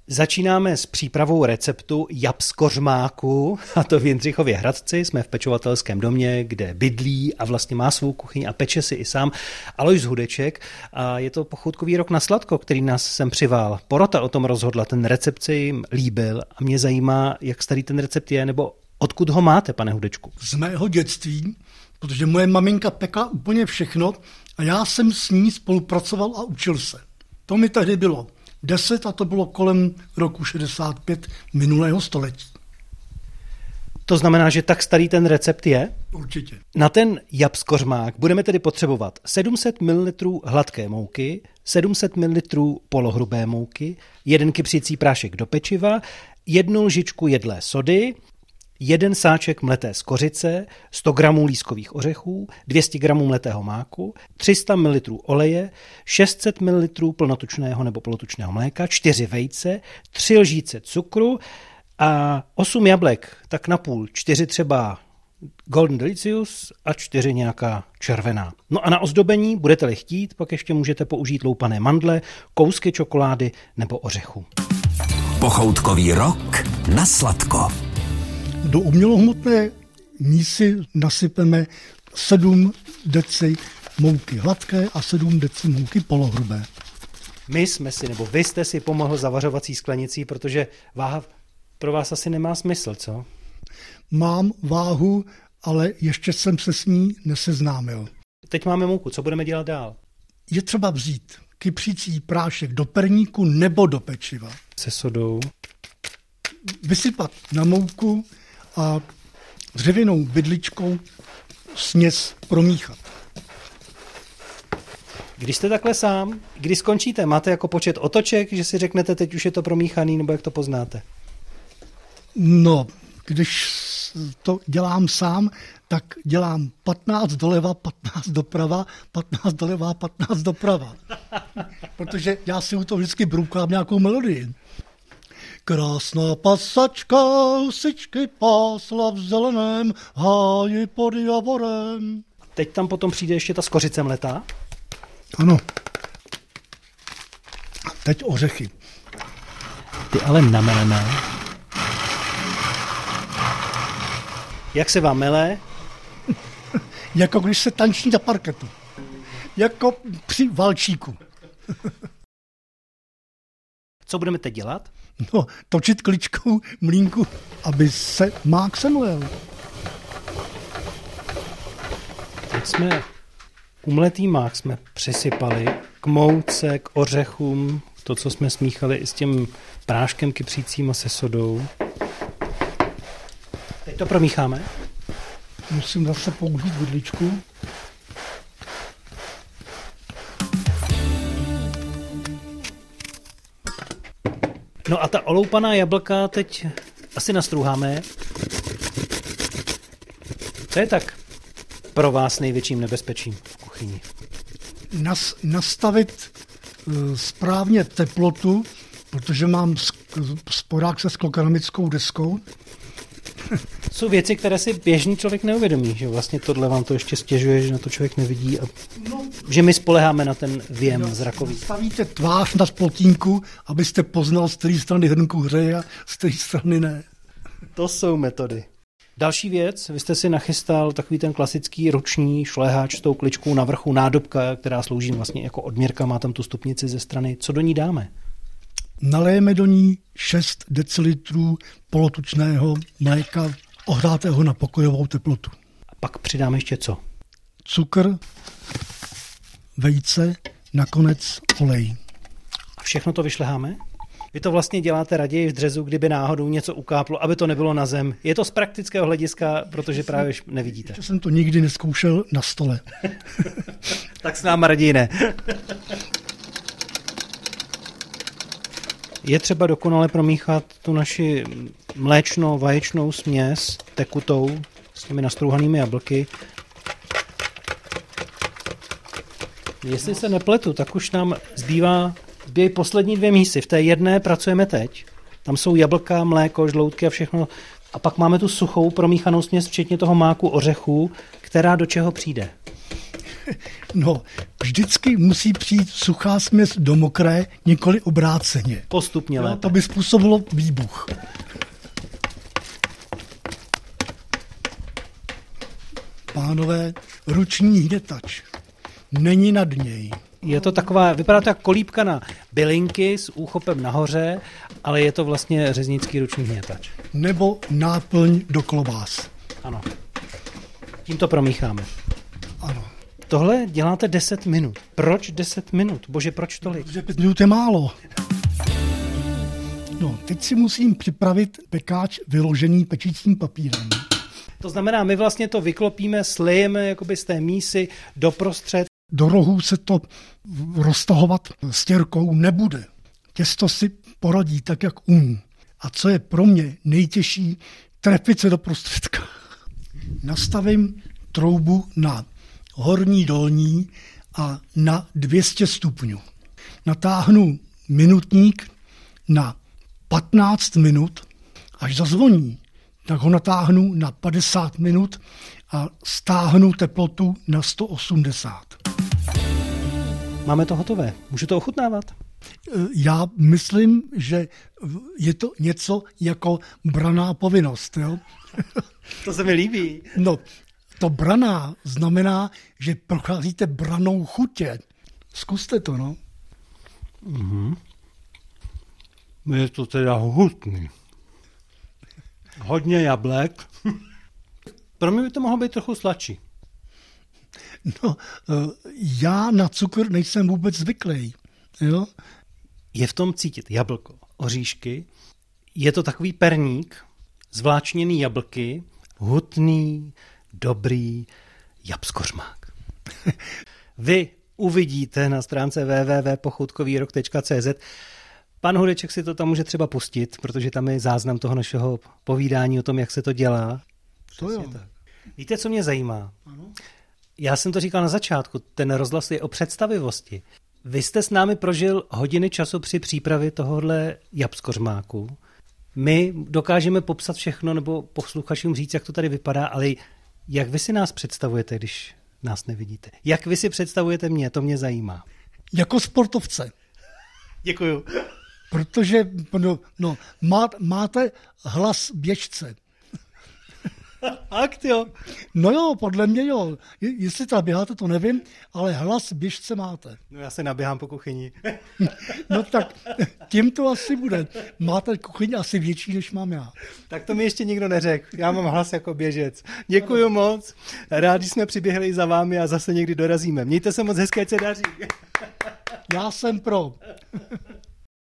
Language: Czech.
Začínáme s přípravou receptu jabskořmáku, a to v Jindřichově Hradci. Jsme v pečovatelském domě, kde bydlí a vlastně má svou kuchyň a peče si i sám Alojz Hudeček. A je to pochoutkový rok na sladko, který nás sem přivál. Porota o tom rozhodla, ten recept se jim líbil a mě zajímá, jak starý ten recept je, nebo odkud ho máte, pane Hudečku? Z mého dětství, protože moje maminka pekla úplně všechno a já jsem s ní spolupracoval a učil se. To mi tehdy bylo 10 a to bylo kolem roku 65 minulého století. To znamená, že tak starý ten recept je? Určitě. Na ten jabskořmák budeme tedy potřebovat 700 ml hladké mouky, 700 ml polohrubé mouky, 1 kypřicí prášek do pečiva, 1 lžičku jedlé sody, 1 sáček mleté skořice, 100 gramů lískových ořechů, 200 gramů mletého máku, 300 ml oleje, 600 ml plnotučného nebo polotučného mléka, 4 vejce, 3 lžíce cukru a 8 jablek, tak na půl, 4 třeba Golden Delicious a 4 nějaká červená. No a na ozdobení, budete-li chtít, pak ještě můžete použít loupané mandle, kousky čokolády nebo ořechu. Pochoutkový rok na sladko. Do umělohmotné mísy nasypeme 7 deci mouky hladké a 7 deci mouky polohrubé. Vy jste si pomohl zavařovací sklenicí, protože váha pro vás asi nemá smysl, co? Mám váhu, ale ještě jsem se s ní neseznámil. Teď máme mouku, co budeme dělat dál? Je třeba vzít kypřící prášek do perníku nebo do pečiva. Se sodou. Vysypat na mouku a dřevěnou vidličkou směs promíchat. Když jste takhle sám, když skončíte, máte jako počet otoček, že si řeknete, teď už je to promíchaný, nebo jak to poznáte? No, když to dělám sám, tak dělám 15 doleva, 15 doprava, 15 doleva, 15 doprava. Protože já si u toho vždycky broukám nějakou melodii. Krásná pasačka sičky pásla v zeleném háji pod javorem. Teď tam potom přijde ještě ta skořice mletá? Ano. A teď ořechy. Ty ale nameleme. Jak se vám mele? Jako když se tančí na parketu. Jako při valčíku. Co budeme teď dělat? No, točit kličkou mlýnku, aby se mák semlel. Teď jsme umletý mák jsme přisypali k mouce, k ořechům, to, co jsme smíchali i s tím práškem kypřícím a se sodou. Teď to promícháme. Musím zase použít vidličku. No a ta oloupaná jablka teď asi nastrouháme. Co je tak pro vás největším nebezpečím v kuchyni? Nastavit správně teplotu, protože mám sporák se sklokeramickou deskou. Jsou věci, které si běžný člověk neuvědomí, že vlastně tohle vám to ještě stěžuje, že na to člověk nevidí a že my spoléháme na ten věm zrakový. Stavíte tvář na plotínku, abyste poznal, z které strany hrnku hřeje a z které strany ne. To jsou metody. Další věc, vy jste si nachystal takový ten klasický ruční šleháč s tou kličkou na vrchu, nádobka, která slouží vlastně jako odměrka, má tam tu stupnici ze strany. Co do ní dáme? Nalejeme do ní 6 decilitrů polotučného mléka, ohrátého na pokojovou teplotu. A pak přidáme ještě co? Cukr, vejce, nakonec olej. A všechno to vyšleháme? Vy to vlastně děláte raději v dřezu, kdyby náhodou něco ukáplo, aby to nebylo na zem. Je to z praktického hlediska, protože právě nevidíte. Ještě jsem to nikdy neskoušel na stole. Tak s náma raději ne. Je třeba dokonale promíchat tu naši mléčno-vaječnou směs tekutou s těmi nastrouhanými jablky. Jestli se nepletu, tak už nám zbývají poslední 2 mísy. V té jedné pracujeme teď. Tam jsou jablka, mléko, žloutky a všechno. A pak máme tu suchou promíchanou směs, včetně toho máku ořechů, která do čeho přijde. No, vždycky musí přijít suchá směs do mokré, nikoli obráceně. Postupně lépe. To by způsobilo výbuch. Pánové, ruční hnětač. Není nad něj. Je to taková, vypadá to jak kolíbka na bylinky s úchopem nahoře, ale je to vlastně řeznický ruční hnětač. Nebo náplň do klobás. Ano. Tím to promícháme. Ano. Tohle děláte 10 minut. Proč 10 minut? Bože, proč tolik? Protože 5 minut je málo. No, teď si musím připravit pekáč vyložený pečícím papírem. To znamená, my vlastně to vyklopíme, slijeme jakoby z té mísy doprostřed. Do rohů se to roztahovat stěrkou nebude. Těsto si poradí tak, jak umí. A co je pro mě nejtěžší, trefit se do prostředka. Nastavím troubu na horní, dolní a na 200 stupňů. Natáhnu minutník na 15 minut, až zazvoní, tak ho natáhnu na 50 minut a stáhnu teplotu na 180. Máme to hotové. Můžu to ochutnávat? Já myslím, že je to něco jako branná povinnost. Jo? To se mi líbí. No, to branná znamená, že procházíte branou chutě. Zkuste to, no. Je to teda hutný. Hodně jablek. Pro mě by to mohlo být trochu sladší. No, já na cukr nejsem vůbec zvyklý. Jo? Je v tom cítit jablko, oříšky. Je to takový perník, zvláčněný jablky, hutný, dobrý jabskořmák. Vy uvidíte na stránce www.pochoutkovýrok.cz. Pan Hudeček si to tam může třeba pustit, protože tam je záznam toho našeho povídání o tom, jak se to dělá. To jo. Tak. Víte, co mě zajímá? Ano. Já jsem to říkal na začátku, ten rozhlas je o představivosti. Vy jste s námi prožil hodiny času při přípravě tohohle jabskořmáku. My dokážeme popsat všechno nebo posluchačům říct, jak to tady vypadá, ale jak vy si nás představujete, když nás nevidíte? Jak vy si představujete mě? To mě zajímá. Jako sportovce. Děkuju. Protože máte hlas běžce. Akt jo. No jo, podle mě jo. Jestli tam běháte, to nevím, ale hlas běžce máte. No já se naběhám po kuchyni. No tak tím to asi bude. Máte kuchyni asi větší, než mám já. Tak to mi ještě nikdo neřekl. Já mám hlas jako běžec. Děkuju moc. Rádi jsme přiběhli za vámi a zase někdy dorazíme. Mějte se moc hezké, ať se daří. Já jsem pro.